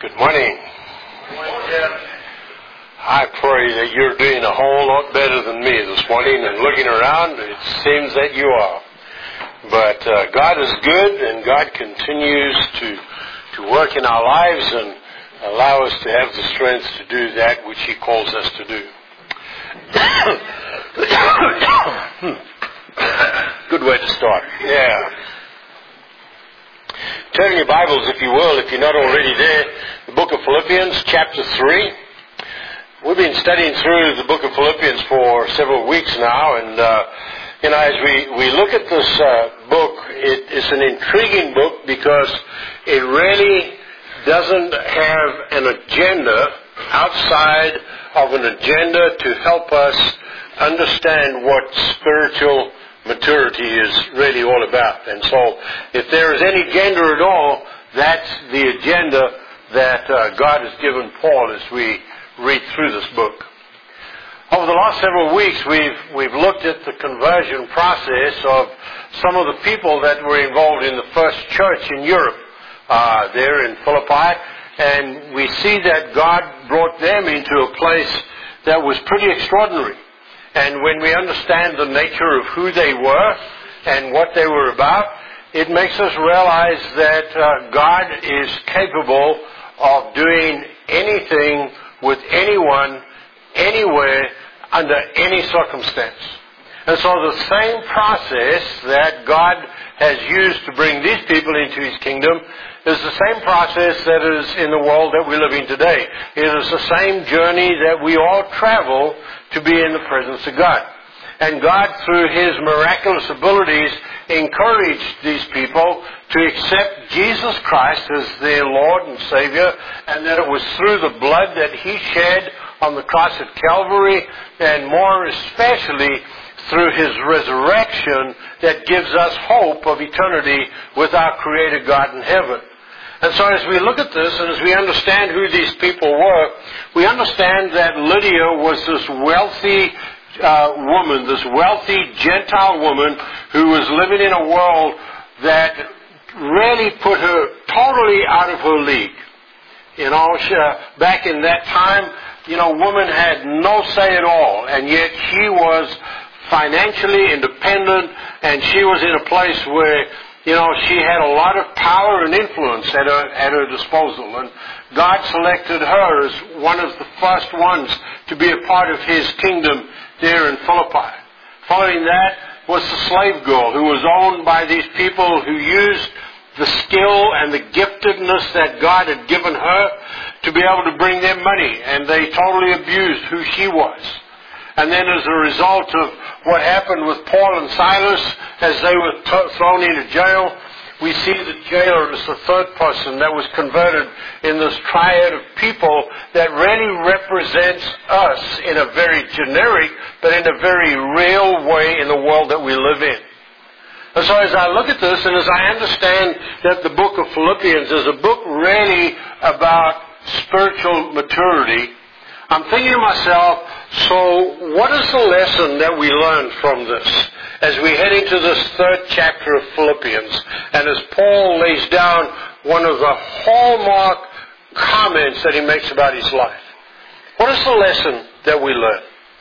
Good morning. I pray that you're doing a whole lot better than me this morning, and looking around, it seems that you are. But God is good, and God continues to work in our lives and allow us to have the strength to do that which He calls us to do. Good way to start. Yeah. Turn your Bibles, if you will, if you're not already there, the book of Philippians, chapter 3. We've been studying through the book of Philippians for several weeks now, and as we look at this book, it's an intriguing book because it really doesn't have an agenda outside of an agenda to help us understand what spiritual maturity is really all about. And so if there is any agenda at all, that's the agenda that God has given Paul as we read through this book. Over the last several weeks, we've looked at the conversion process of some of the people that were involved in the first church in Europe, there in Philippi, and we see that God brought them into a place that was pretty extraordinary. And when we understand the nature of who they were and what they were about, it makes us realize that God is capable of doing anything with anyone, anywhere, under any circumstance. And so the same process that God has used to bring these people into His kingdom is the same process that is in the world that we live in today. It is the same journey that we all travel to be in the presence of God. And God, through His miraculous abilities, encouraged these people to accept Jesus Christ as their Lord and Savior, and that it was through the blood that He shed on the cross at Calvary, and more especially through His resurrection, that gives us hope of eternity with our Creator God in heaven. And so as we look at this, and as we understand who these people were, we understand that Lydia was this wealthy woman, this wealthy Gentile woman who was living in a world that really put her totally out of her league. Back in that time, women had no say at all, and yet she was financially independent, and she was in a place where she had a lot of power and influence at her disposal. And God selected her as one of the first ones to be a part of His kingdom there in Philippi. Following that was the slave girl who was owned by these people who used the skill and the giftedness that God had given her to be able to bring them money. And they totally abused who she was. And then as a result of what happened with Paul and Silas as they were thrown into jail, we see the jailer as the third person that was converted in this triad of people that really represents us in a very generic but in a very real way in the world that we live in. And so as I look at this and as I understand that the book of Philippians is a book really about spiritual maturity, I'm thinking to myself, so what is the lesson that we learn from this as we head into this third chapter of Philippians, and as Paul lays down one of the hallmark comments that he makes about his life? What is the lesson that we learn?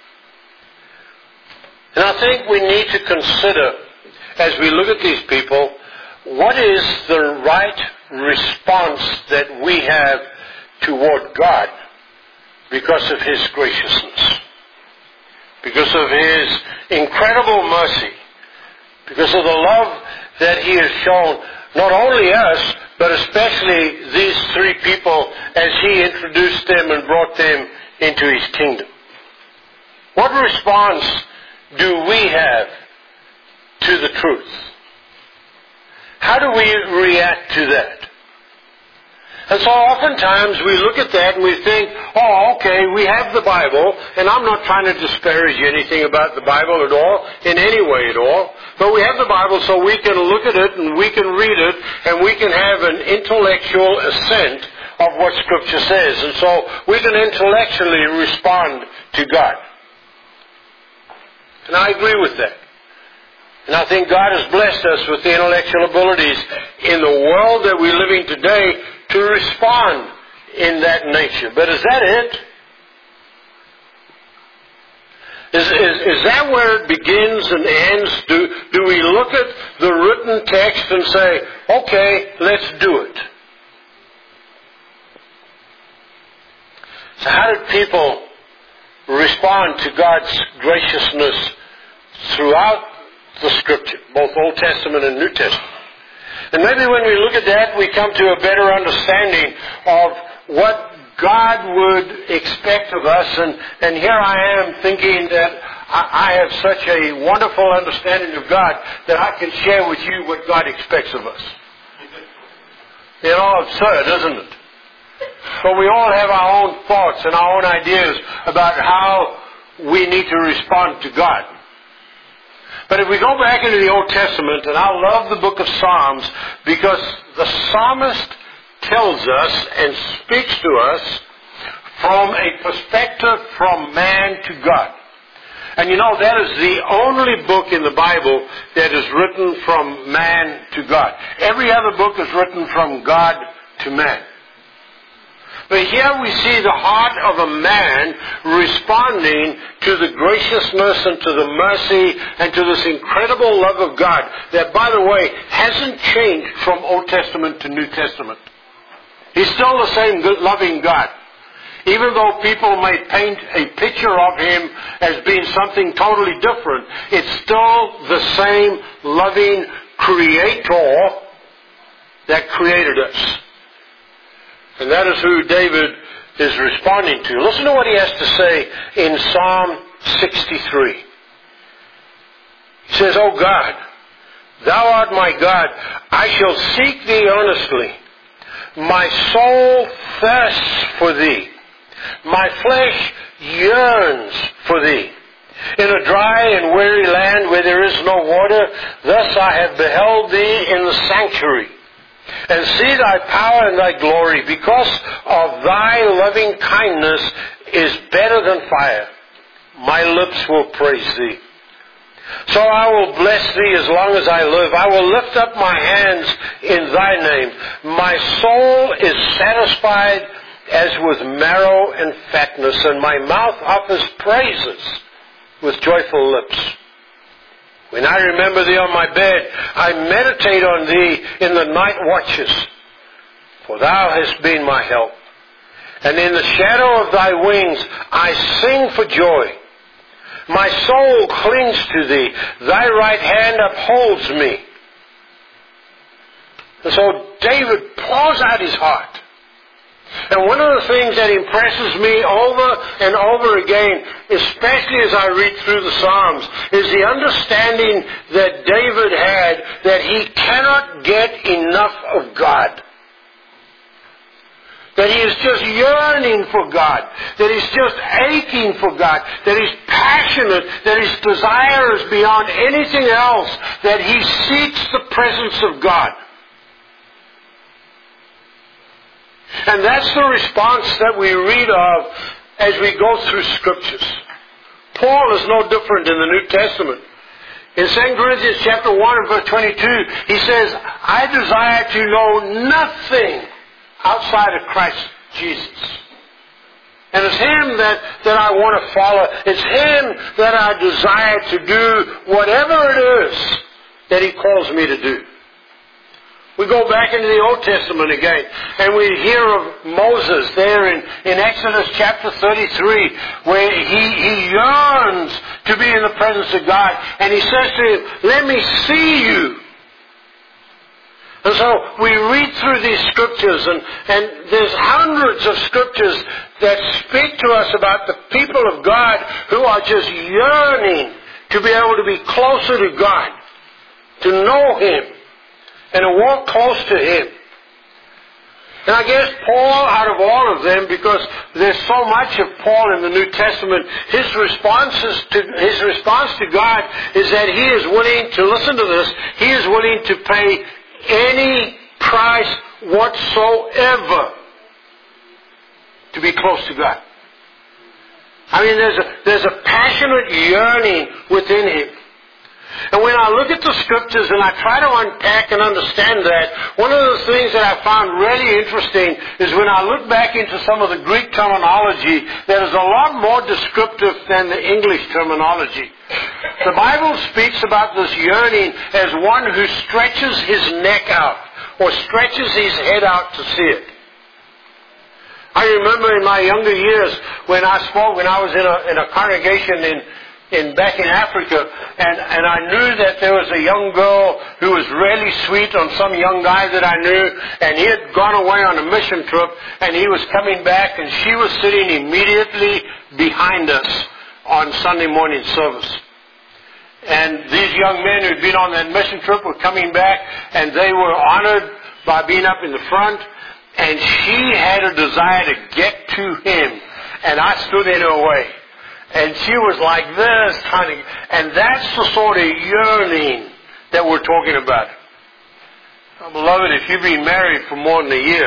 And I think we need to consider, as we look at these people, what is the right response that we have toward God because of His graciousness, because of His incredible mercy, because of the love that He has shown not only us, but especially these three people as He introduced them and brought them into His kingdom. What response do we have to the truth? How do we react to that? And so oftentimes we look at that and we think, oh, okay, we have the Bible, and I'm not trying to disparage anything about the Bible at all, in any way at all, but we have the Bible so we can look at it and we can read it and we can have an intellectual assent of what Scripture says. And so we can intellectually respond to God. And I agree with that. And I think God has blessed us with the intellectual abilities in the world that we live in today to respond in that nature. But is that it? Is that where it begins and ends? Do we look at the written text and say, okay, let's do it? So how did people respond to God's graciousness throughout the Scripture, both Old Testament and New Testament? And maybe when we look at that, we come to a better understanding of what God would expect of us. And here I am thinking that I have such a wonderful understanding of God that I can share with you what God expects of us. It's all absurd, isn't it? But we all have our own thoughts and our own ideas about how we need to respond to God. But if we go back into the Old Testament, and I love the book of Psalms, because the psalmist tells us and speaks to us from a perspective from man to God. And you know, that is the only book in the Bible that is written from man to God. Every other book is written from God to man. But here we see the heart of a man responding to the graciousness and to the mercy and to this incredible love of God that, by the way, hasn't changed from Old Testament to New Testament. He's still the same good, loving God. Even though people may paint a picture of Him as being something totally different, it's still the same loving Creator that created us. And that is who David is responding to. Listen to what he has to say in Psalm 63. He says, O God, Thou art my God. I shall seek Thee earnestly. My soul thirsts for Thee. My flesh yearns for Thee. In a dry and weary land where there is no water, thus I have beheld Thee in the sanctuary, and see Thy power and Thy glory, because of Thy loving kindness is better than fire. My lips will praise Thee. So I will bless Thee as long as I live. I will lift up my hands in Thy name. My soul is satisfied as with marrow and fatness, and my mouth offers praises with joyful lips. When I remember Thee on my bed, I meditate on Thee in the night watches. For Thou hast been my help. And in the shadow of Thy wings I sing for joy. My soul clings to Thee. Thy right hand upholds me. And so David pours out his heart. And one of the things that impresses me over and over again, especially as I read through the Psalms, is the understanding that David had that he cannot get enough of God. That he is just yearning for God. That he's just aching for God. That he's passionate. That his desire is beyond anything else. That he seeks the presence of God. And that's the response that we read of as we go through Scriptures. Paul is no different in the New Testament. In 2 Corinthians chapter 1 and verse 22, he says, I desire to know nothing outside of Christ Jesus. And it's Him that I want to follow. It's Him that I desire to do whatever it is that He calls me to do. We go back into the Old Testament again, and we hear of Moses there in Exodus chapter 33, where he yearns to be in the presence of God, and he says to him, let me see you. And so we read through these scriptures, and there's hundreds of scriptures that speak to us about the people of God who are just yearning to be able to be closer to God, to know Him, and to walk close to Him. And I guess Paul, out of all of them, because there's so much of Paul in the New Testament, his response to God is that he is willing to, listen to this, he is willing to pay any price whatsoever to be close to God. I mean, there's a passionate yearning within him. And when I look at the scriptures and I try to unpack and understand that, one of the things that I found really interesting is when I look back into some of the Greek terminology that is a lot more descriptive than the English terminology. The Bible speaks about this yearning as one who stretches his neck out or stretches his head out to see it. I remember in my younger years when I was in a congregation back in Africa, and I knew that there was a young girl who was really sweet on some young guy that I knew, and he had gone away on a mission trip, and he was coming back, and she was sitting immediately behind us on Sunday morning service. And these young men who'd been on that mission trip were coming back, and they were honored by being up in the front, and she had a desire to get to him, and I stood in her way. And she was like this, and that's the sort of yearning that we're talking about. Beloved, if you've been married for more than a year,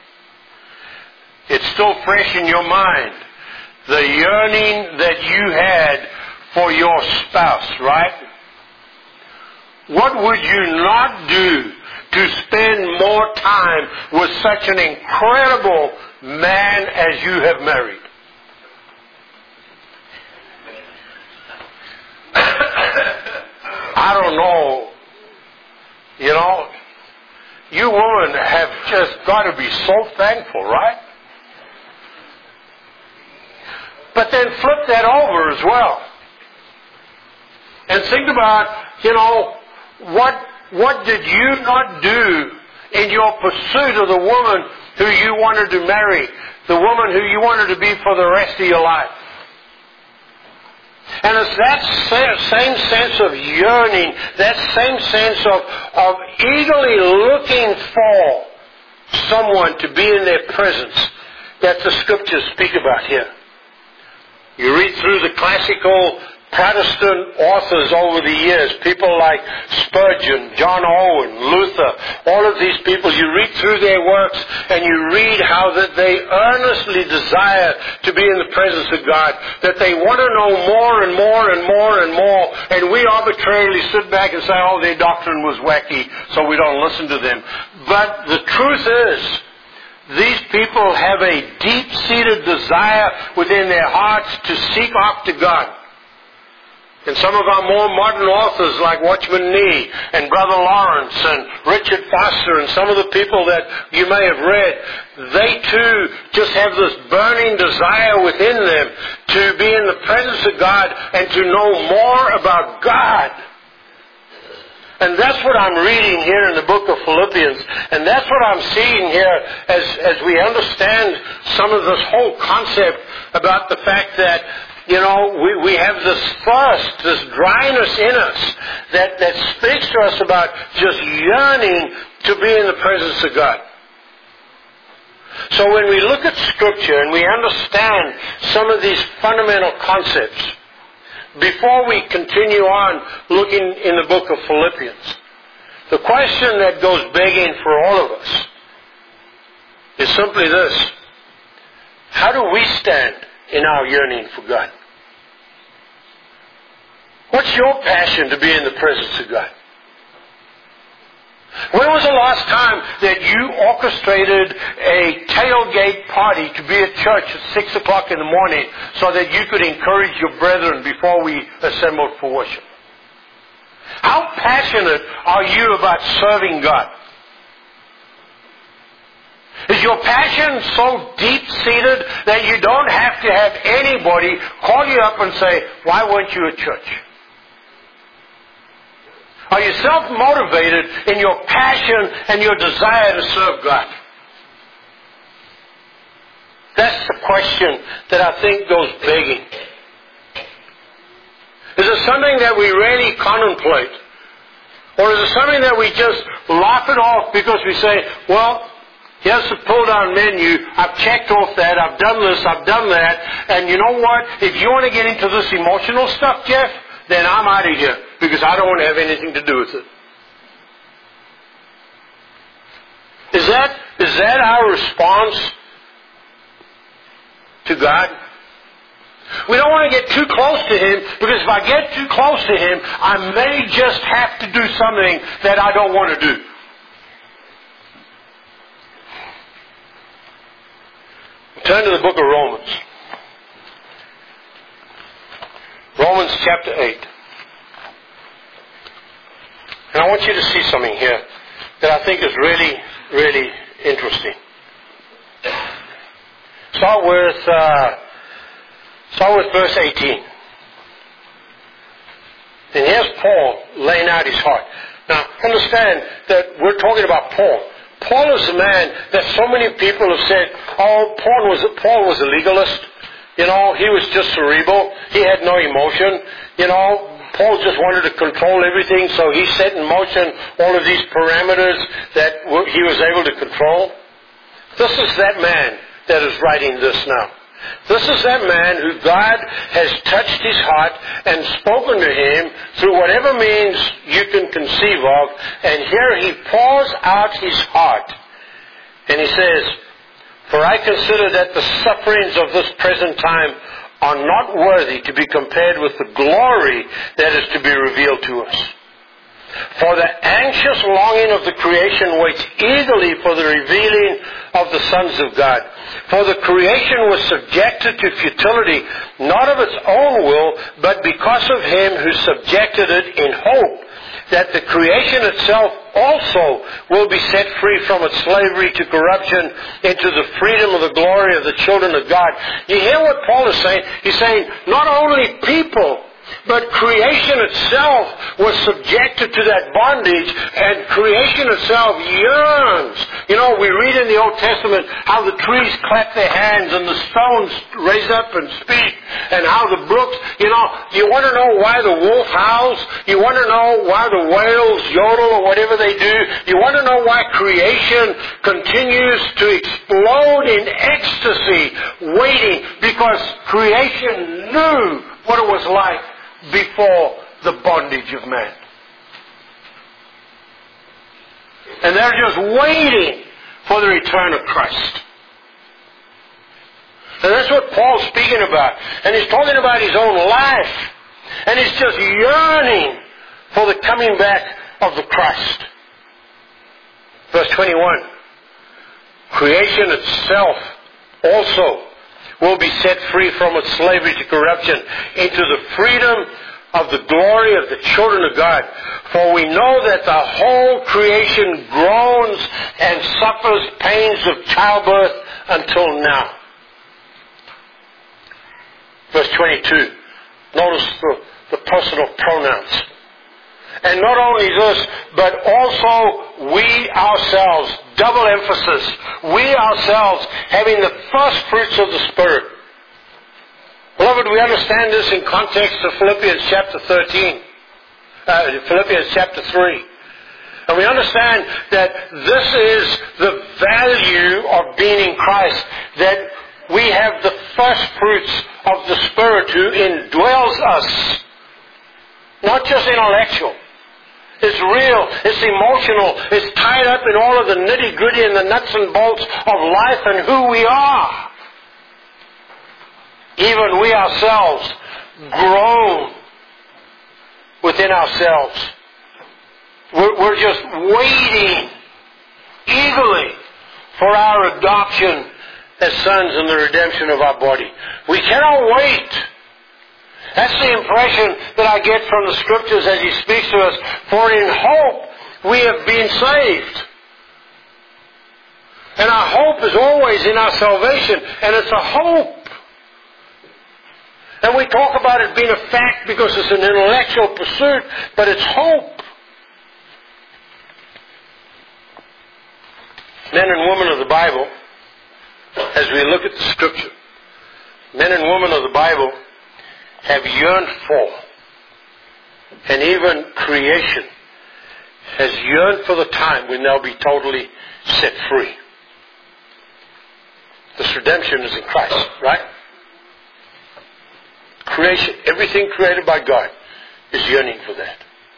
it's still fresh in your mind. The yearning that you had for your spouse, right? What would you not do to spend more time with such an incredible man as you have married? I don't know. You women have just got to be so thankful, right? But then flip that over as well. And think about, what did you not do in your pursuit of the woman who you wanted to marry, the woman who you wanted to be for the rest of your life? And it's that same sense of yearning, that same sense of eagerly looking for someone to be in their presence that the scriptures speak about here. You read through the classical Protestant authors over the years, people like Spurgeon, John Owen, Luther, all of these people, you read through their works and you read how that they earnestly desire to be in the presence of God, that they want to know more and more and more and more, and we arbitrarily sit back and say, oh, their doctrine was wacky, so we don't listen to them. But the truth is, these people have a deep-seated desire within their hearts to seek after God. And some of our more modern authors like Watchman Nee and Brother Lawrence and Richard Foster and some of the people that you may have read, they too just have this burning desire within them to be in the presence of God and to know more about God. And that's what I'm reading here in the book of Philippians. And that's what I'm seeing here as we understand some of this whole concept about the fact that we have this thirst, this dryness in us that speaks to us about just yearning to be in the presence of God. So when we look at Scripture and we understand some of these fundamental concepts, before we continue on looking in the book of Philippians, the question that goes begging for all of us is simply this: how do we stand in our yearning for God? What's your passion to be in the presence of God? When was the last time that you orchestrated a tailgate party to be at church at 6 o'clock in the morning so that you could encourage your brethren before we assembled for worship? How passionate are you about serving God? Is your passion so deep-seated that you don't have to have anybody call you up and say, why weren't you at church? Are you self-motivated in your passion and your desire to serve God? That's the question that I think goes begging. Is it something that we really contemplate? Or is it something that we just laugh it off because we say, well, here's the pull-down menu. I've checked off that. I've done this. I've done that. And you know what? If you want to get into this emotional stuff, Jeff, then I'm out of here because I don't want to have anything to do with it. Is that our response to God? We don't want to get too close to Him, because if I get too close to Him, I may just have to do something that I don't want to do. Turn to the book of Romans. Romans chapter 8. And I want you to see something here that I think is really, really interesting. Start with verse 18. And here's Paul laying out his heart. Now, understand that we're talking about Paul. Paul is a man that so many people have said, oh, Paul was a legalist. You know, he was just cerebral. He had no emotion. You know, Paul just wanted to control everything, so he set in motion all of these parameters that he was able to control. This is that man that is writing this now. This is that man who God has touched his heart and spoken to him through whatever means you can conceive of. And here he pours out his heart. And he says, "For I consider that the sufferings of this present time are not worthy to be compared with the glory that is to be revealed to us. For the anxious longing of the creation waits eagerly for the revealing of the sons of God. For the creation was subjected to futility, not of its own will, but because of Him who subjected it, in hope that the creation itself also will be set free from its slavery to corruption into the freedom of the glory of the children of God." You hear what Paul is saying? He's saying not only people, but creation itself was subjected to that bondage, and creation itself yearns. You know, we read in the Old Testament how the trees clap their hands and the stones raise up and speak, and how the brooks, you want to know why the wolf howls? You want to know why the whales yodel or whatever they do? You want to know why creation continues to explode in ecstasy, waiting, because creation knew what it was like before the bondage of man. And they're just waiting for the return of Christ. And that's what Paul's speaking about. And he's talking about his own life. And he's just yearning for the coming back of the Christ. Verse 21. Creation itself also will be set free from its slavery to corruption into the freedom of the glory of the children of God. For we know that the whole creation groans and suffers pains of childbirth until now. Verse 22. Notice the personal pronouns. And not only this, but also we ourselves, double emphasis, we ourselves having the first fruits of the Spirit. Beloved, we understand this in context of Philippians chapter 3. And we understand that this is the value of being in Christ, that we have the first fruits of the Spirit who indwells us. Not just intellectual. It's real. It's emotional. It's tied up in all of the nitty-gritty and the nuts and bolts of life and who we are. Even we ourselves groan within ourselves. We're just waiting eagerly for our adoption as sons and the redemption of our body. We cannot wait. That's the impression that I get from the Scriptures as He speaks to us. For in hope we have been saved. And our hope is always in our salvation. And it's a hope. And we talk about it being a fact because it's an intellectual pursuit, but it's hope. Men and women of the Bible, as we look at the Scripture, men and women of the Bible have yearned for, and even creation has yearned for the time when they'll be totally set free. This redemption is in Christ, right? Creation, everything created by God is yearning for that.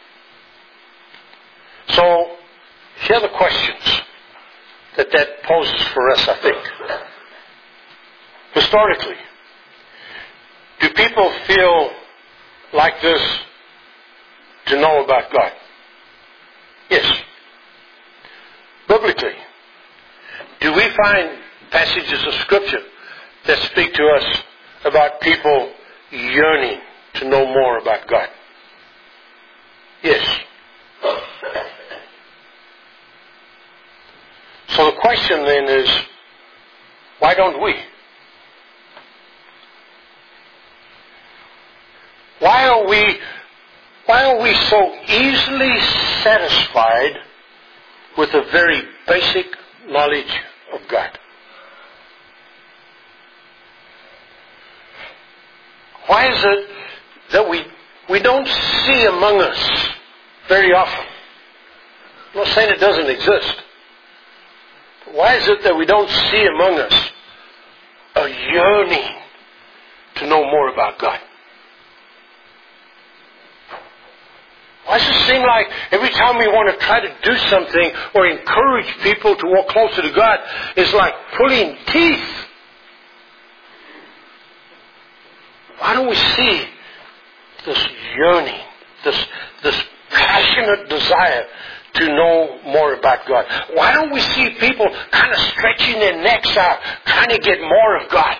So, here are the questions that poses for us, I think. Historically, do people feel like this to know about God? Yes. Biblically, do we find passages of Scripture that speak to us about people yearning to know more about God? Yes. So the question then is, why don't we? Why are we so easily satisfied with a very basic knowledge of God? Why is it that we don't see among us very often? I'm not saying it doesn't exist. Why is it that we don't see among us a yearning to know more about God? Why does it seem like every time we want to try to do something or encourage people to walk closer to God, it's like pulling teeth? Why don't we see this yearning, this passionate desire to know more about God? Why don't we see people kind of stretching their necks out, trying to get more of God?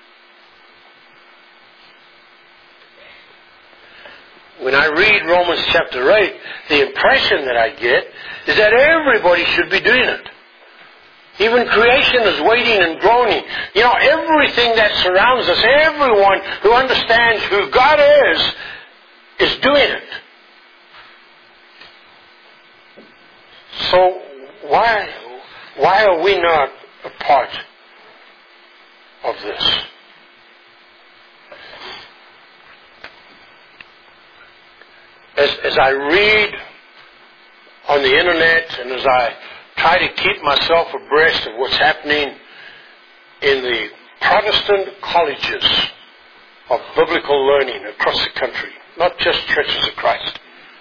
When I read Romans chapter 8, the impression that I get is that everybody should be doing it. Even creation is waiting and groaning. You know, everything that surrounds us, everyone who understands who God is doing it. So why are we not a part of this? As I read on the internet and as I try to keep myself abreast of what's happening in the Protestant colleges of biblical learning across the country, not just Churches of Christ,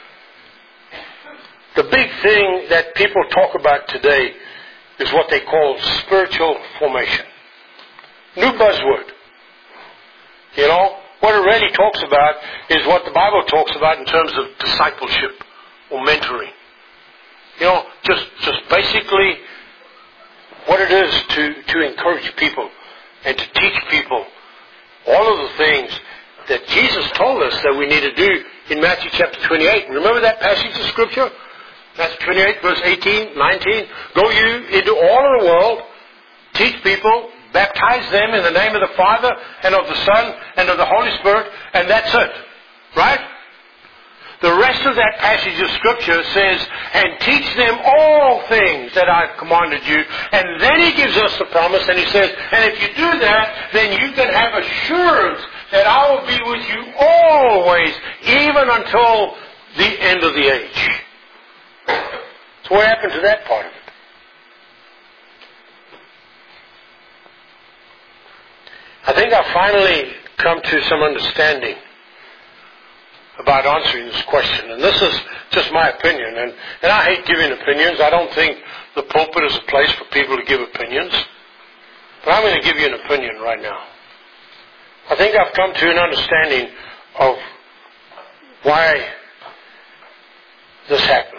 the big thing that people talk about today is what they call spiritual formation. New buzzword. You know, what it really talks about is what the Bible talks about in terms of discipleship or mentoring. You know, just basically what it is to encourage people and to teach people all of the things that Jesus told us that we need to do in Matthew chapter 28. Remember that passage of Scripture? Matthew 28, verse 18, 19. Go you into all of the world, teach people, baptize them in the name of the Father and of the Son and of the Holy Spirit, and that's it. Right? The rest of that passage of Scripture says, and teach them all things that I've commanded you. And then He gives us the promise, and He says, and if you do that, then you can have assurance that I will be with you always, even until the end of the age. So what happened to that part of it? I think I've finally come to some understanding about answering this question. And this is just my opinion. And I hate giving opinions. I don't think the pulpit is a place for people to give opinions. But I'm going to give you an opinion right now. I think I've come to an understanding of why this happens.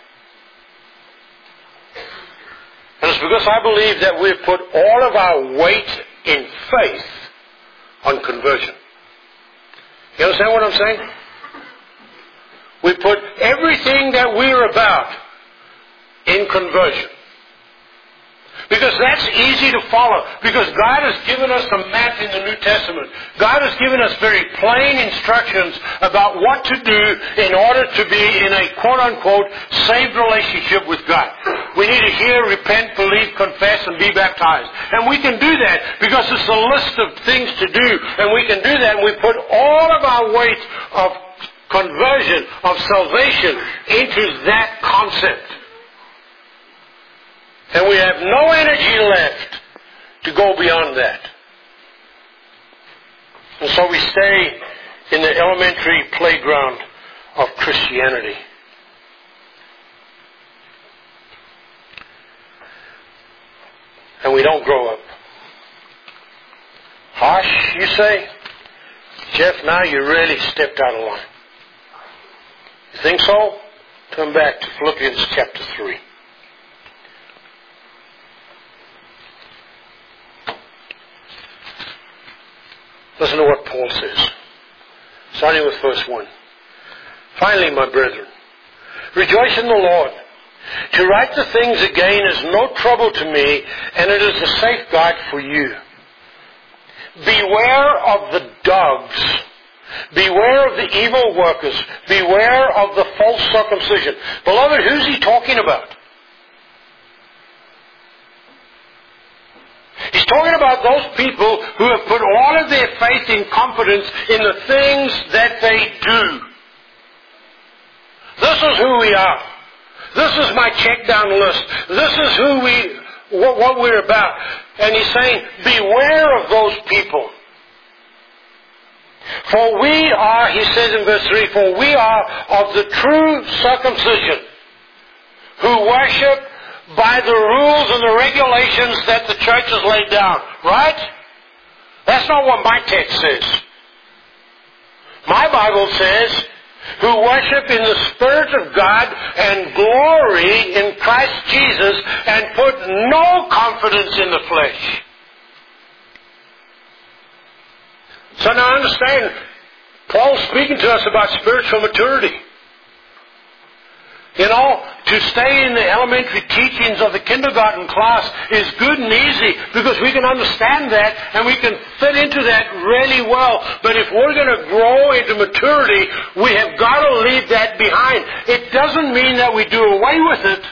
And it's because I believe that we've put all of our weight in faith on conversion. You understand what I'm saying? We put everything that we're about in conversion. Because that's easy to follow. Because God has given us a map in the New Testament. God has given us very plain instructions about what to do in order to be in a quote-unquote saved relationship with God. We need to hear, repent, believe, confess, and be baptized. And we can do that because it's a list of things to do. And we can do that, and we put all of our weight of conversion, of salvation, into that concept. And we have no energy left to go beyond that. And so we stay in the elementary playground of Christianity. And we don't grow up. Harsh, you say? Jeff, now you really stepped out of line. You think so? Turn back to Philippians chapter 3. Listen to what Paul says, starting with verse 1. Finally, my brethren, rejoice in the Lord. To write the things again is no trouble to me, and it is a safeguard for you. Beware of the dogs. Beware of the evil workers. Beware of the false circumcision. Beloved, who's he talking about? He's talking about those people who have put all of their faith and confidence in the things that they do. This is who we are. This is my check down list. This is what we're about. And he's saying, beware of those people. For we are, he says in verse 3, for we are of the true circumcision, who worship by the rules and the regulations that the church has laid down. Right? That's not what my text says. My Bible says, who worship in the Spirit of God and glory in Christ Jesus and put no confidence in the flesh. So now understand, Paul's speaking to us about spiritual maturity. You know, to stay in the elementary teachings of the kindergarten class is good and easy because we can understand that and we can fit into that really well. But if we're going to grow into maturity, we have got to leave that behind. It doesn't mean that we do away with it.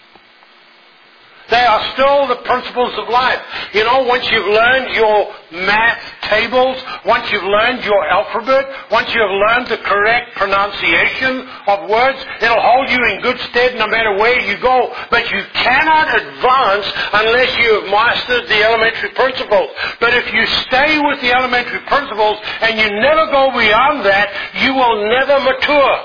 They are still the principles of life. You know, once you've learned your math tables, once you've learned your alphabet, once you've learned the correct pronunciation of words, it'll hold you in good stead no matter where you go. But you cannot advance unless you have mastered the elementary principles. But if you stay with the elementary principles and you never go beyond that, you will never mature.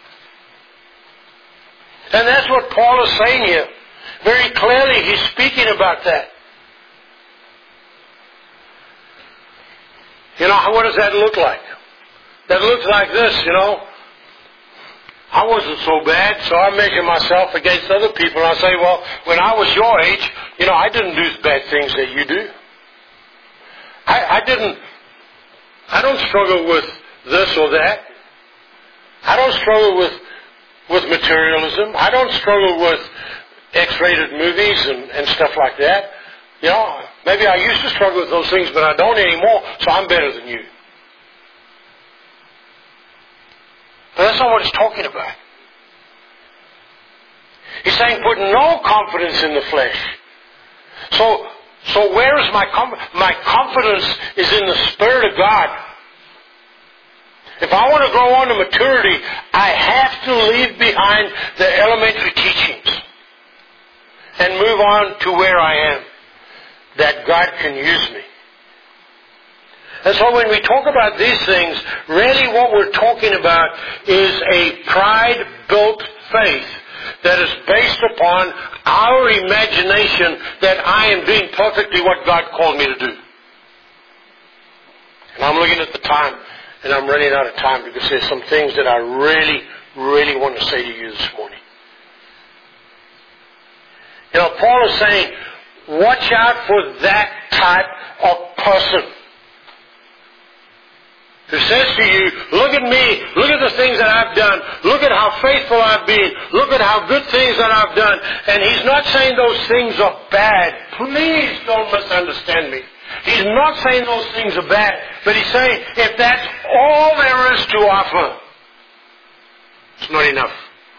And that's what Paul is saying here. Very clearly, he's speaking about that. You know, what does that look like? That looks like this, you know. I wasn't so bad, so I measure myself against other people, and I say, well, when I was your age, you know, I didn't do the bad things that you do. I don't struggle with this or that. I don't struggle with materialism. I don't struggle with X-rated movies and stuff like that. You know, maybe I used to struggle with those things, but I don't anymore, so I'm better than you. But that's not what he's talking about. He's saying put no confidence in the flesh. So where is my confidence? My confidence is in the Spirit of God. If I want to grow on to maturity, I have to leave behind the elementary teachings and move on to where I am, that God can use me. And so when we talk about these things, really what we're talking about is a pride-built faith that is based upon our imagination that I am doing perfectly what God called me to do. And I'm looking at the time, and I'm running out of time because there's some things that I really, really want to say to you this morning. You know, Paul is saying, watch out for that type of person who says to you, look at me, look at the things that I've done, look at how faithful I've been, look at how good things that I've done. And he's not saying those things are bad. Please don't misunderstand me. He's not saying those things are bad, but he's saying if that's all there is to offer, it's not enough.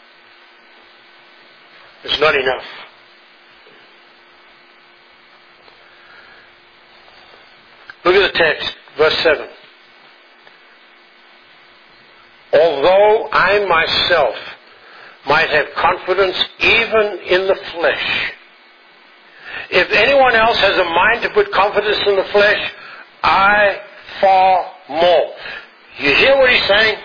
It's not enough. Look at the text, verse 7. Although I myself might have confidence even in the flesh, if anyone else has a mind to put confidence in the flesh, I far more. You hear what he's saying?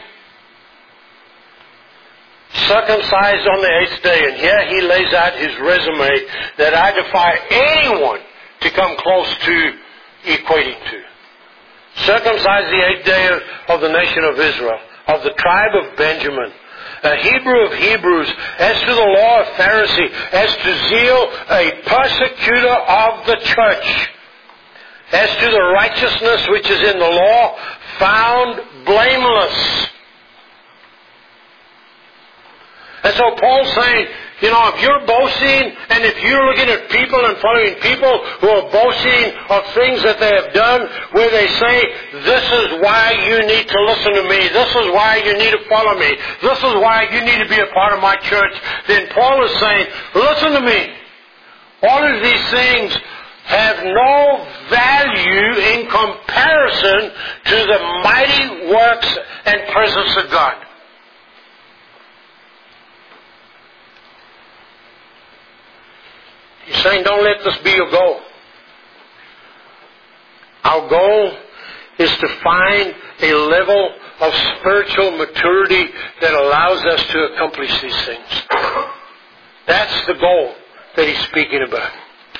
Circumcised on the 8th day, and here he lays out his resume that I defy anyone to come close to equating to. circumcised the 8th day of the nation of Israel, of the tribe of Benjamin, a Hebrew of Hebrews, as to the law, a Pharisee, as to zeal, a persecutor of the church, as to the righteousness which is in the law, found blameless. And so Paul's saying, if you're boasting and if you're looking at people and following people who are boasting of things that they have done, where they say, this is why you need to listen to me, this is why you need to follow me, this is why you need to be a part of my church, then Paul is saying, listen to me. All of these things have no value in comparison to the mighty works and presence of God. He's saying, don't let this be your goal. Our goal is to find a level of spiritual maturity that allows us to accomplish these things. That's the goal that he's speaking about.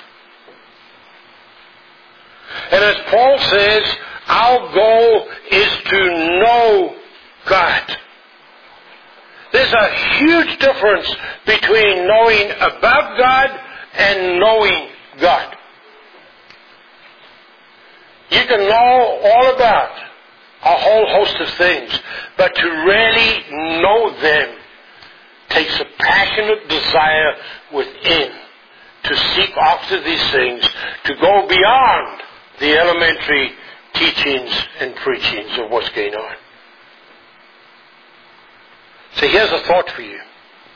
And as Paul says, our goal is to know God. There's a huge difference between knowing about God and knowing God. You can know all about a whole host of things, but to really know them takes a passionate desire within to seek after these things, to go beyond the elementary teachings and preachings of what's going on. So here's a thought for you.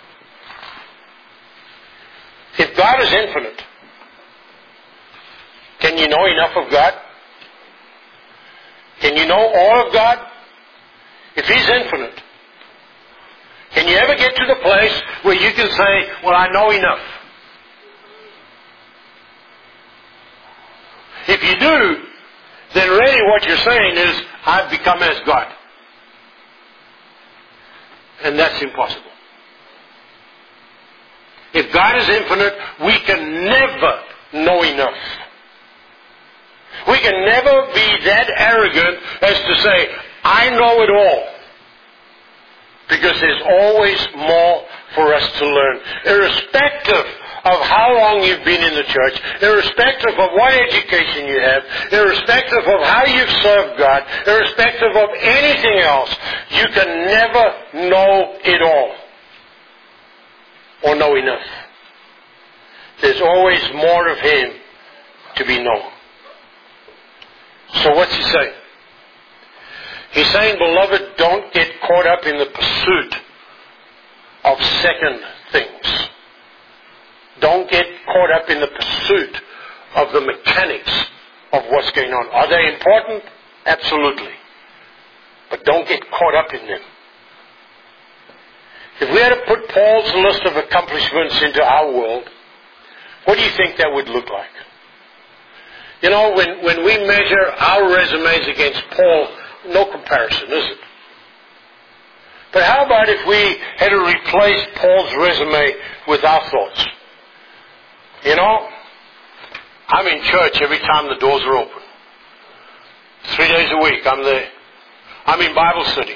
If God is infinite, can you know enough of God? Can you know all of God? If He's infinite, can you ever get to the place where you can say, well, I know enough? If you do, then really what you're saying is, I've become as God. And that's impossible. If God is infinite, we can never know enough. We can never be that arrogant as to say, I know it all. Because there's always more for us to learn. Irrespective of how long you've been in the church, irrespective of what education you have, irrespective of how you've served God, irrespective of anything else, you can never know it all. Or know enough. There's always more of Him to be known. So what's He saying? He's saying, beloved, don't get caught up in the pursuit of second things. Don't get caught up in the pursuit of the mechanics of what's going on. Are they important? Absolutely. But don't get caught up in them. If we had to put Paul's list of accomplishments into our world, what do you think that would look like? When we measure our resumes against Paul, no comparison, is it? But how about if we had to replace Paul's resume with our thoughts? I'm in church every time the doors are open. 3 days a week, I'm there. I'm in Bible study.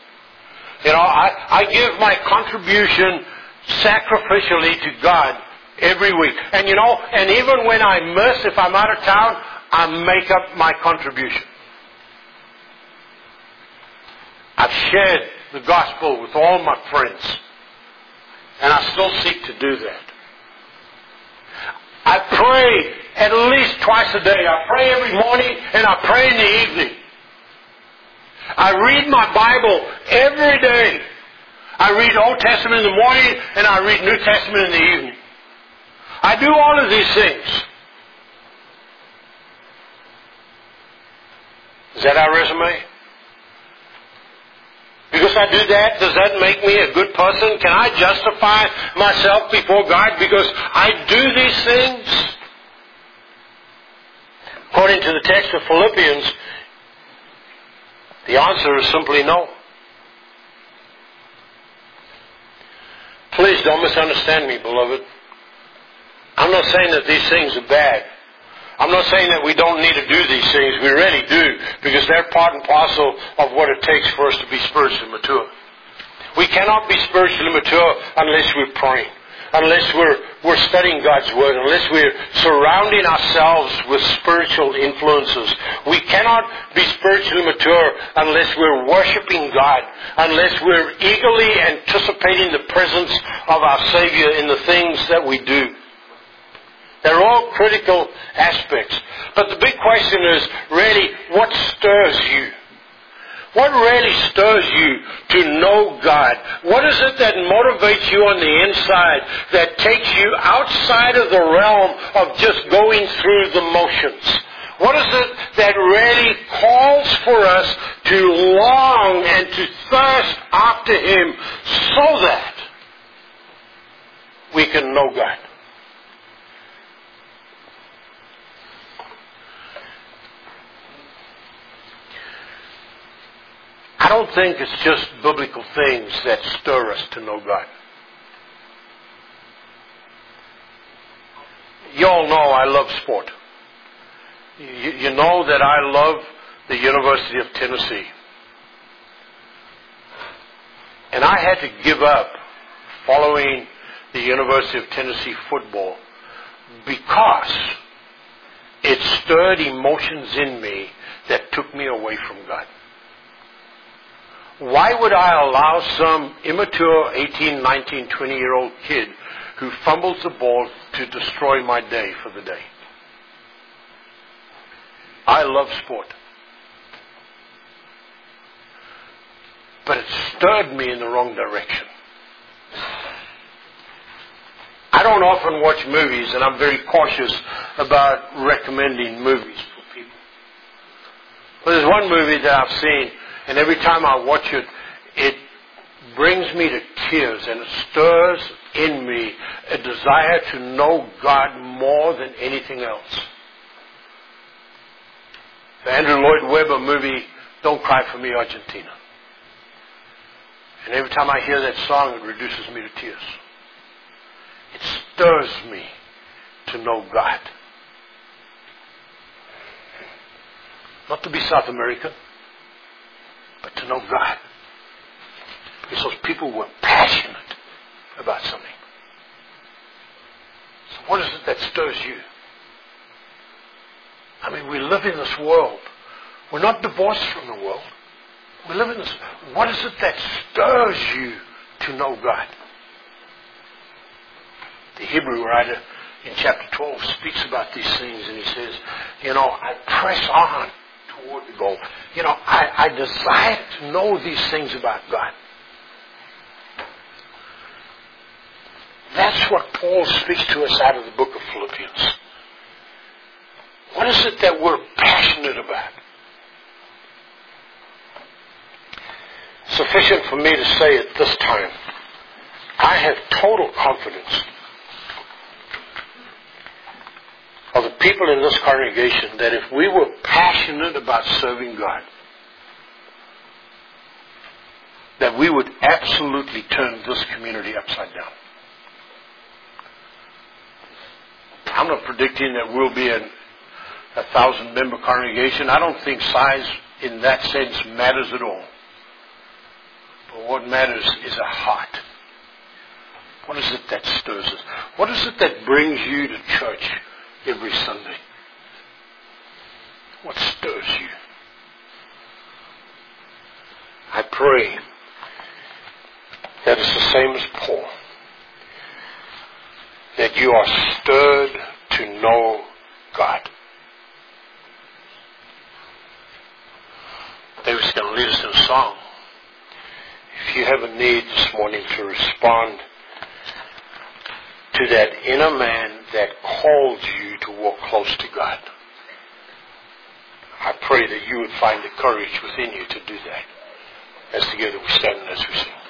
I give my contribution sacrificially to God every week. And even when I miss, if I'm out of town, I make up my contribution. I've shared the gospel with all my friends. And I still seek to do that. I pray at least twice a day. I pray every morning and I pray in the evening. I read my Bible every day. I read Old Testament in the morning and I read New Testament in the evening. I do all of these things. Is that our resume? Because I do that, does that make me a good person? Can I justify myself before God because I do these things? According to the text of Philippians, the answer is simply no. Please don't misunderstand me, beloved. I'm not saying that these things are bad. I'm not saying that we don't need to do these things. We really do, because they're part and parcel of what it takes for us to be spiritually mature. We cannot be spiritually mature unless we're praying, unless we're studying God's Word, unless we're surrounding ourselves with spiritual influences. We cannot be spiritually mature unless we're worshiping God, unless we're eagerly anticipating the presence of our Savior in the things that we do. They're all critical aspects. But the big question is, really, what stirs you? What really stirs you to know God? What is it that motivates you on the inside, that takes you outside of the realm of just going through the motions? What is it that really calls for us to long and to thirst after Him so that we can know God? I don't think it's just biblical things that stir us to know God. You all know I love sport. You know that I love the University of Tennessee. And I had to give up following the University of Tennessee football because it stirred emotions in me that took me away from God. Why would I allow some immature 18, 19, 20-year-old kid who fumbles the ball to destroy my day for the day? I love sport. But it stirred me in the wrong direction. I don't often watch movies, and I'm very cautious about recommending movies for people. But there's one movie that I've seen, and every time I watch it, it brings me to tears, and it stirs in me a desire to know God more than anything else. The Andrew Lloyd Webber movie, Don't Cry for Me, Argentina. And every time I hear that song, it reduces me to tears. It stirs me to know God. Not to be South American, but to know God. Because those people were passionate about something. So what is it that stirs you? I mean, we live in this world. We're not divorced from the world. We live in this. What is it that stirs you to know God? The Hebrew writer in chapter 12 speaks about these things, and he says, I press on toward the goal. I desire to know these things about God. That's what Paul speaks to us out of the book of Philippians. What is it that we're passionate about? Sufficient for me to say at this time, I have total confidence of the people in this congregation that if we were passionate about serving God, that we would absolutely turn this community upside down. I'm not predicting that we'll be a 1,000-member congregation. I don't think size in that sense matters at all. But what matters is a heart. What is it that stirs us? What is it that brings you to church every Sunday? What stirs you? I pray that it's the same as Paul, that you are stirred to know God. David's going to lead us in a song. If you have a need this morning to respond to that inner man that calls you to walk close to God, I pray that you would find the courage within you to do that. As together we stand and as we sing.